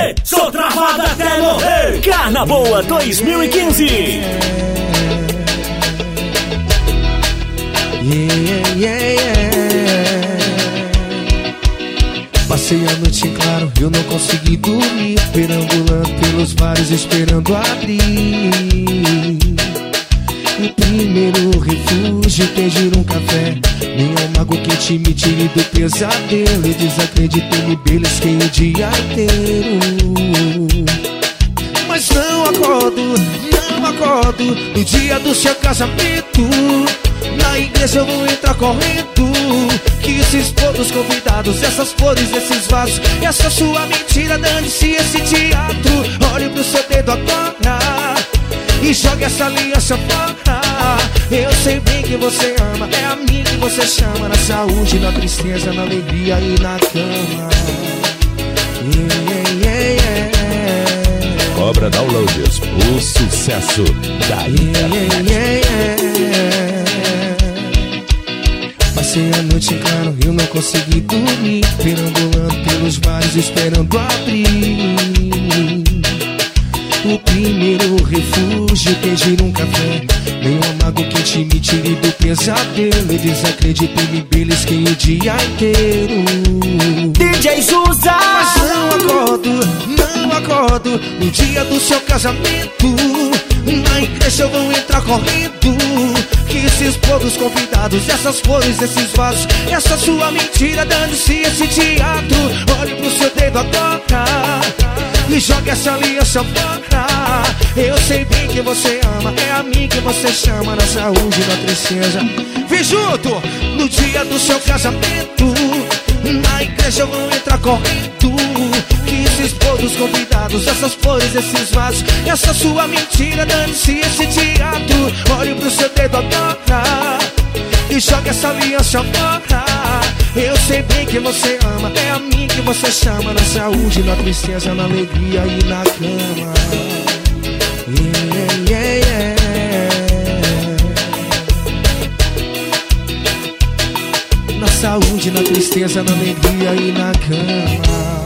Sou travado até morrer. Carna Boa 2015. Passei a noite em claro, eu não consegui dormir, perambulando pelos bares esperando abrir. O primeiro refúgio, pedir um café, nem um mago quente me tire do pesadelo. Eu desacreditei, me belisquei o dia inteiro, mas não acordo no dia do seu casamento. Na igreja eu vou entrar correndo, que esses povos convidados, essas flores, esses vasos, essa sua mentira, dane-se esse teatro. Olhe pro seu dedo agora e jogue essa aliança fora. Eu sei bem que você ama, é a mim que você chama, na saúde, na tristeza, na alegria e na cama. Cobra Downloads, o sucesso da internet. Passei a noite em claro, eu não consegui dormir, perambulando pelos bares esperando abrir. O primeiro refúgio, pedir um café, nem um amargo quente me tire do pesadelo. Eu desacreditei, me belisquei o dia inteiro. DJ Suza. Mas não acordo no dia do seu casamento. Na igreja eu vou entrar correndo, que esses povos convidados, essas flores, esses vasos, essa sua mentira, dane-se esse teatro. Olhe pro seu dedo agora e jogue essa aliança fora. Eu sei bem que você ama, é a mim que você chama, na saúde, na tristeza. Vem junto no dia do seu casamento. Na igreja eu vou entrar correndo, que esses povos convidados, essas flores, esses vasos, essa sua mentira, dane-se esse teatro. Olhe pro seu dedo agora e jogue essa aliança fora. Eu sei bem que você ama, é a mim que você chama, na saúde, na tristeza, na alegria e na cama. Na saúde, na tristeza, na alegria e na cama.